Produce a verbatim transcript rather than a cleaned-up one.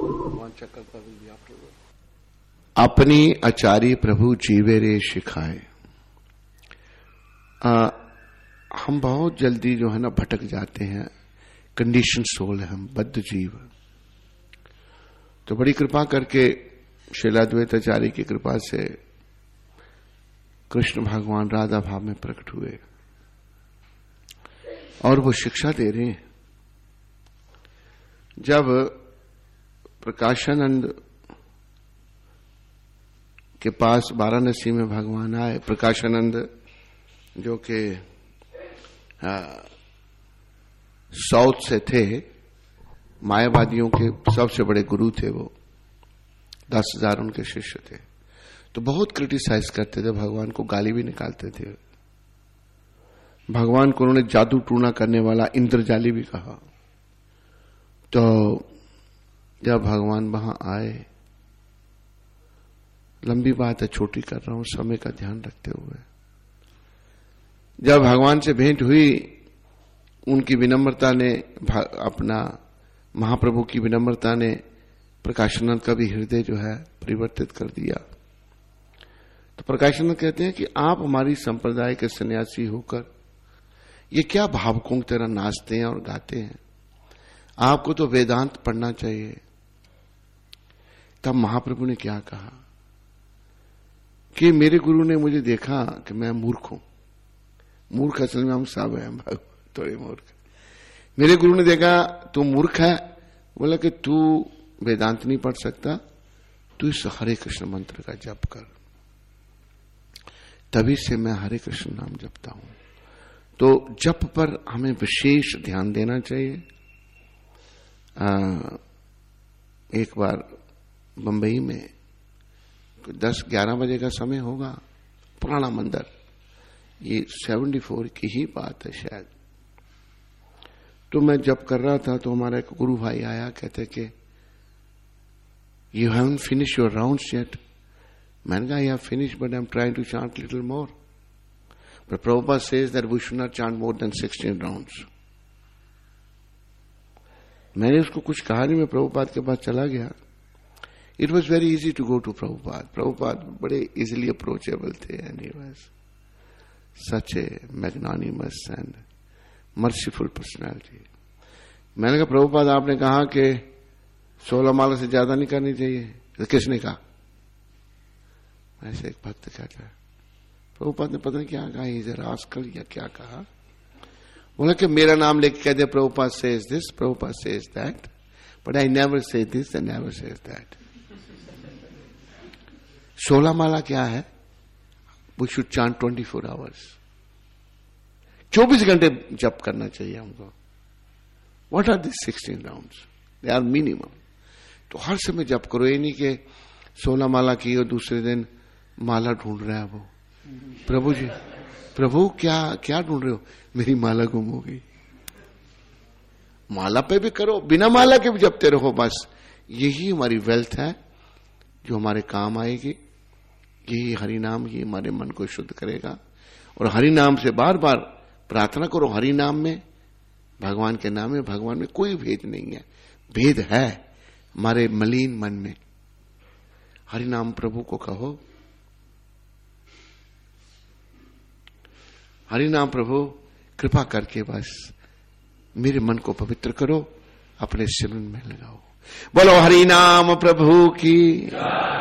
अपनी आचार्य प्रभु जीवे रे सिखाए। आ, हम बहुत जल्दी जो है ना भटक जाते हैं, कंडीशन सोल है हम, बद्ध जीव। तो बड़ी कृपा करके शीलाद्वैत आचार्य की कृपा से कृष्ण भगवान राधा भाव में प्रकट हुए और वो शिक्षा दे रहे हैं। जब प्रकाशानंद के पास वाराणसी में भगवान आए, प्रकाशानंद जो कि साउथ से थे, मायावादियों के सबसे बड़े गुरु थे, वो दस हजार उनके शिष्य थे। तो बहुत क्रिटिसाइज करते थे भगवान को, गाली भी निकालते थे। भगवान को उन्होंने जादू टूना करने वाला इंद्रजाली भी कहा। तो जब भगवान वहां आए, लंबी बात है, छोटी कर रहा हूं समय का ध्यान रखते हुए, जब भगवान से भेंट हुई, उनकी विनम्रता ने, अपना महाप्रभु की विनम्रता ने प्रकाशानंद का भी हृदय जो है परिवर्तित कर दिया। तो प्रकाशानंद कहते हैं कि आप हमारी संप्रदाय के सन्यासी होकर ये क्या भावकों की तरह नाचते हैं और गाते हैं, आपको तो वेदांत पढ़ना चाहिए। तब महाप्रभु ने क्या कहा कि मेरे गुरु ने मुझे देखा कि मैं मूर्ख हूं। मूर्ख असल में हम सब हैं, थोड़े मूर्ख। मेरे गुरु ने देखा तू मूर्ख है, बोला कि तू वेदांत नहीं पढ़ सकता, तू इस हरे कृष्ण मंत्र का जप कर। तभी से मैं हरे कृष्ण नाम जपता हूं। तो जप पर हमें विशेष ध्यान देना चाहिए। आ, एक बार बंबई में दस ग्यारह बजे का समय होगा, पुराना मंदिर, ये सेवेंटी फोर की ही बात है शायद। तो मैं जब कर रहा था तो हमारा एक गुरु भाई आया, कहते कि you haven't finish your rounds yet. मैंने कहा I have finish but I am trying to chant little more, but Prabhupada says that we should not chant more than sixteen rounds. मैंने उसको कुछ कहा नहीं, मैं प्रभुपाद के पास चला गया। It was very easy to go to Prabhupada. Prabhupada बड़े इजिली अप्रोचेबल थे and he was such a magnanimous and merciful personality. मैंने कहा प्रभुपाद आपने कहा कि सोलह माला से ज्यादा नहीं करनी चाहिए, तो किसने कहा? ऐसे एक भक्त कहता है, प्रभुपाद ने पता नहीं क्या कहा, इधर आजकल या क्या कहा, बोला कि मेरा नाम लेके कह दे Prabhupada says this, Prabhupada says that, but I never say this and never says that. सोलह माला क्या है? We should chant twenty four hours, चौबीस घंटे जप करना चाहिए हमको। What are this sixteen rounds? They are minimum. तो हर समय जप करो, ये नहीं कि सोलह माला की और दूसरे दिन माला ढूंढ रहा है वो। प्रभु जी, प्रभु क्या क्या ढूंढ रहे हो? मेरी माला गुम हो गई। माला पे भी करो, बिना माला के भी जपते रहो। बस यही हमारी वेल्थ है जो हमारे काम आएगी। यही हरि नाम ही हमारे मन को शुद्ध करेगा। और हरि नाम से बार बार प्रार्थना करो। हरि नाम में, भगवान के नाम में, भगवान में कोई भेद नहीं है। भेद है हमारे मलिन मन में। हरि नाम प्रभु को कहो, हरि नाम प्रभु कृपा करके बस मेरे मन को पवित्र करो, अपने सिमरन में लगाओ। बोलो हरि नाम प्रभु की।